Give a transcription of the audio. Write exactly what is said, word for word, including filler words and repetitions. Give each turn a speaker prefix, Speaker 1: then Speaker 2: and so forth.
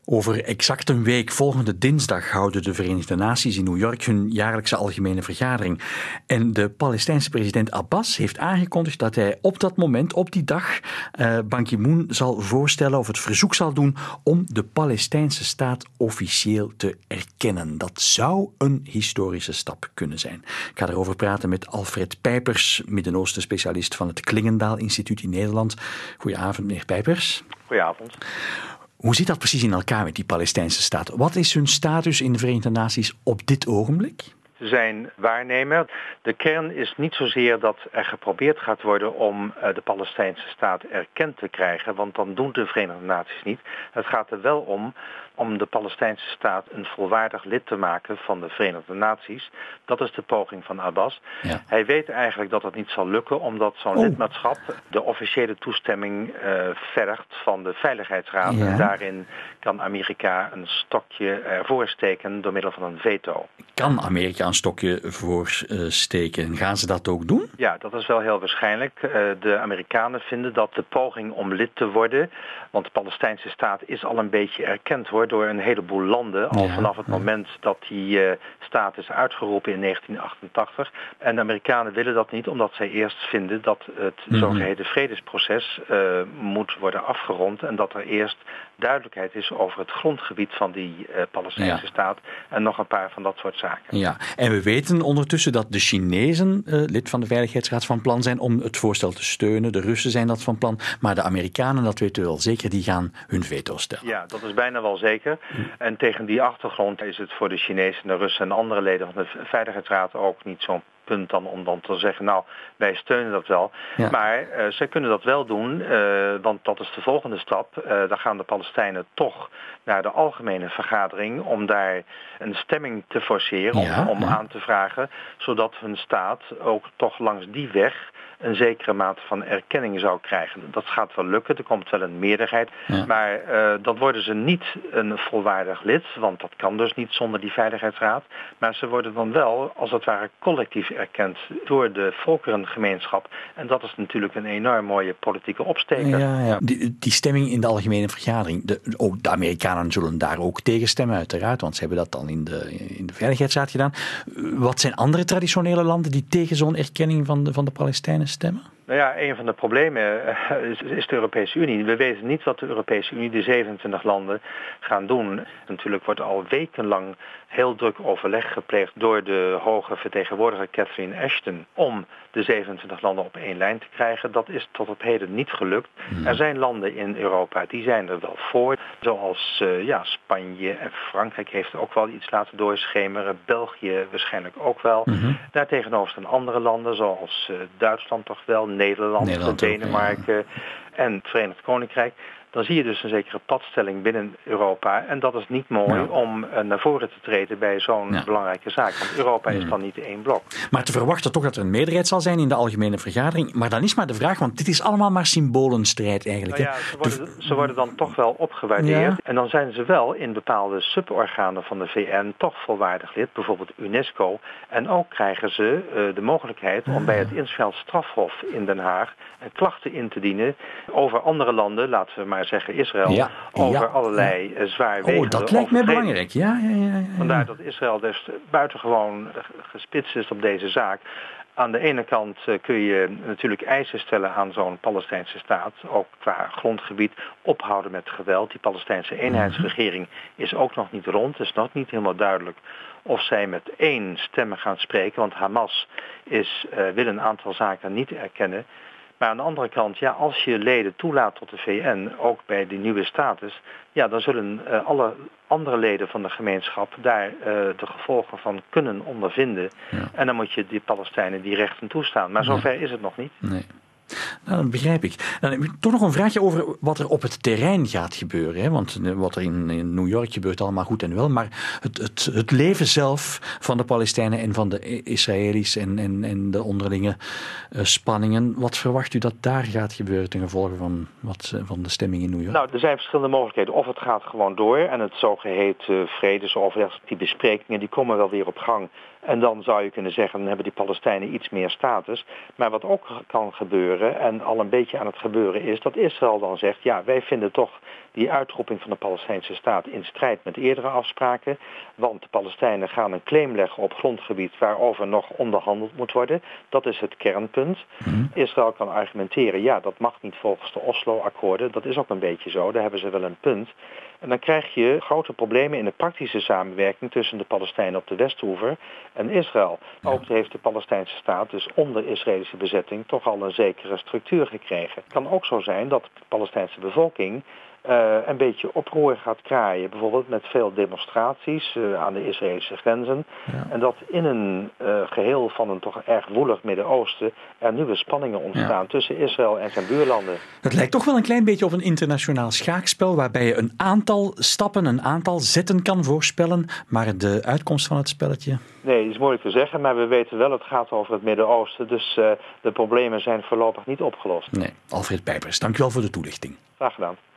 Speaker 1: Over exact een week, volgende dinsdag, houden de Verenigde Naties in New York hun jaarlijkse algemene vergadering. En de Palestijnse president Abbas heeft aangekondigd dat hij op dat moment, op die dag, uh, Ban Ki-moon zal voorstellen of het verzoek zal doen om de Palestijnse staat officieel te erkennen. Dat zou een historische stap kunnen zijn. Ik ga erover praten met Alfred Pijpers, Midden-Oosten specialist van het Klingendaal Instituut in Nederland. Goedenavond, meneer Pijpers.
Speaker 2: Goedenavond.
Speaker 1: Hoe zit dat precies in elkaar met die Palestijnse staat? Wat is hun status in de Verenigde Naties op dit ogenblik?
Speaker 2: Ze zijn waarnemer. De kern is niet zozeer dat er geprobeerd gaat worden om de Palestijnse staat erkend te krijgen, want dan doen de Verenigde Naties niet. Het gaat er wel om om de Palestijnse staat een volwaardig lid te maken van de Verenigde Naties. Dat is de poging van Abbas. Ja. Hij weet eigenlijk dat het niet zal lukken, omdat zo'n oh. lidmaatschap de officiële toestemming uh, vergt van de Veiligheidsraad. Ja. En daarin kan Amerika een stokje ervoor steken door middel van een veto.
Speaker 1: Kan Amerika een stokje voorsteken? Gaan ze dat ook doen?
Speaker 2: Ja, dat is wel heel waarschijnlijk. Uh, de Amerikanen vinden dat de poging om lid te worden, want de Palestijnse staat is al een beetje erkend hoor, door een heleboel landen, al ja, vanaf het ja. moment dat die uh, staat is uitgeroepen in negentien achtentachtig. En de Amerikanen willen dat niet, omdat zij eerst vinden dat het mm-hmm. zogeheten vredesproces uh, moet worden afgerond en dat er eerst duidelijkheid is over het grondgebied van die uh, Palestijnse ja. staat en nog een paar van dat soort zaken.
Speaker 1: Ja, en we weten ondertussen dat de Chinezen uh, lid van de Veiligheidsraad van plan zijn om het voorstel te steunen. De Russen zijn dat van plan, maar de Amerikanen, dat weten we wel zeker, die gaan hun veto stellen.
Speaker 2: Ja, dat is bijna wel zeker. En tegen die achtergrond is het voor de Chinezen, de Russen en andere leden van de Veiligheidsraad ook niet zo'n punt dan om dan te zeggen, nou, wij steunen dat wel. Ja. Maar uh, zij kunnen dat wel doen, uh, want dat is de volgende stap. Uh, dan gaan de Palestijnen toch naar de algemene vergadering om daar een stemming te forceren, ja, om, om ja. aan te vragen, zodat hun staat ook toch langs die weg een zekere mate van erkenning zou krijgen. Dat gaat wel lukken, er komt wel een meerderheid. Ja. Maar uh, dan worden ze niet een volwaardig lid, want dat kan dus niet zonder die Veiligheidsraad. Maar ze worden dan wel, als het ware, collectief erkend door de volkerengemeenschap. En dat is natuurlijk een enorm mooie politieke opsteker.
Speaker 1: Ja, ja. Die, die stemming in de algemene vergadering, de, ook de Amerikanen zullen daar ook tegen stemmen, uiteraard, want ze hebben dat dan in de, in de Veiligheidsraad gedaan. Wat zijn andere traditionele landen die tegen zo'n erkenning van de, van de Palestijnen stemmen?
Speaker 2: Nou ja, een van de problemen is, is de Europese Unie. We weten niet wat de Europese Unie, de zevenentwintig landen, gaan doen. Natuurlijk wordt al wekenlang heel druk overleg gepleegd door de hoge vertegenwoordiger Catherine Ashton om de zevenentwintig landen op één lijn te krijgen. Dat is tot op heden niet gelukt. Hmm. Er zijn landen in Europa die zijn er wel voor. Zoals uh, ja, Spanje en Frankrijk heeft ook wel iets laten doorschemeren. België waarschijnlijk ook wel. Hmm. Daartegenover staan andere landen zoals uh, Duitsland toch wel, Nederland, Nederland Denemarken ook, ja. en het Verenigd Koninkrijk. Dan zie je dus een zekere padstelling binnen Europa. En dat is niet mooi ja. om uh, naar voren te treden bij zo'n ja. belangrijke zaak. Want Europa is dan niet één blok.
Speaker 1: Maar te verwachten toch dat er een meerderheid zal zijn in de algemene vergadering. Maar dan is maar de vraag, want dit is allemaal maar symbolenstrijd eigenlijk.
Speaker 2: Nou ja, ze, worden, de... ze worden dan toch wel opgewaardeerd. Ja. En dan zijn ze wel in bepaalde suborganen van de V N toch volwaardig lid. Bijvoorbeeld UNESCO. En ook krijgen ze uh, de mogelijkheid om bij het Internationaal Strafhof in Den Haag klachten in te dienen over andere landen, laten we maar zeggen Israël, ja, over ja, allerlei ja. zwaarwegende
Speaker 1: Oh, dat lijkt mij belangrijk. Ja, ja, ja, ja, ja.
Speaker 2: Vandaar dat Israël dus buitengewoon gespitst is op deze zaak. Aan de ene kant uh, kun je natuurlijk eisen stellen aan zo'n Palestijnse staat, ook qua grondgebied, ophouden met geweld. Die Palestijnse eenheidsregering is ook nog niet rond, het is nog niet helemaal duidelijk of zij met één stem gaan spreken, want Hamas is, uh, wil een aantal zaken niet erkennen. Maar aan de andere kant, ja, als je leden toelaat tot de V N, ook bij die nieuwe status, ja, dan zullen uh, alle andere leden van de gemeenschap daar uh, de gevolgen van kunnen ondervinden. Ja. En dan moet je die Palestijnen die rechten toestaan. Maar zover is het nog niet.
Speaker 1: Nee. Nou, dat begrijp ik. Dan heb ik toch nog een vraagje over wat er op het terrein gaat gebeuren. Hè? Want wat er in, in New York gebeurt allemaal goed en wel. Maar het, het, het leven zelf van de Palestijnen en van de Israëli's en, en, en de onderlinge uh, spanningen. Wat verwacht u dat daar gaat gebeuren ten gevolge van, wat, van de stemming in New York?
Speaker 2: Nou, er zijn verschillende mogelijkheden. Of het gaat gewoon door en het zogeheten uh, vredesoverleg, die besprekingen, die komen wel weer op gang. En dan zou je kunnen zeggen, dan hebben die Palestijnen iets meer status. Maar wat ook kan gebeuren, en al een beetje aan het gebeuren is, dat Israël dan zegt, ja, wij vinden toch die uitroeping van de Palestijnse staat in strijd met eerdere afspraken. Want de Palestijnen gaan een claim leggen op grondgebied waarover nog onderhandeld moet worden. Dat is het kernpunt. Mm-hmm. Israël kan argumenteren, ja, dat mag niet volgens de Oslo-akkoorden. Dat is ook een beetje zo, daar hebben ze wel een punt. En dan krijg je grote problemen in de praktische samenwerking tussen de Palestijnen op de Westhoever en Israël. Ja. Ook heeft de Palestijnse staat dus onder Israëlische bezetting toch al een zekere structuur gekregen. Het kan ook zo zijn dat de Palestijnse bevolking Uh, een beetje oproer gaat kraaien. Bijvoorbeeld met veel demonstraties uh, aan de Israëlische grenzen. Ja. En dat in een uh, geheel van een toch erg woelig Midden-Oosten er nieuwe spanningen ontstaan ja. tussen Israël en zijn buurlanden.
Speaker 1: Het lijkt toch wel een klein beetje op een internationaal schaakspel waarbij je een aantal stappen, een aantal zetten kan voorspellen, maar de uitkomst van het spelletje...
Speaker 2: Nee, dat is moeilijk te zeggen, maar we weten wel, het gaat over het Midden-Oosten, dus uh, de problemen zijn voorlopig niet opgelost.
Speaker 1: Nee, Alfred Pijpers, dank u wel voor de toelichting.
Speaker 2: Graag gedaan.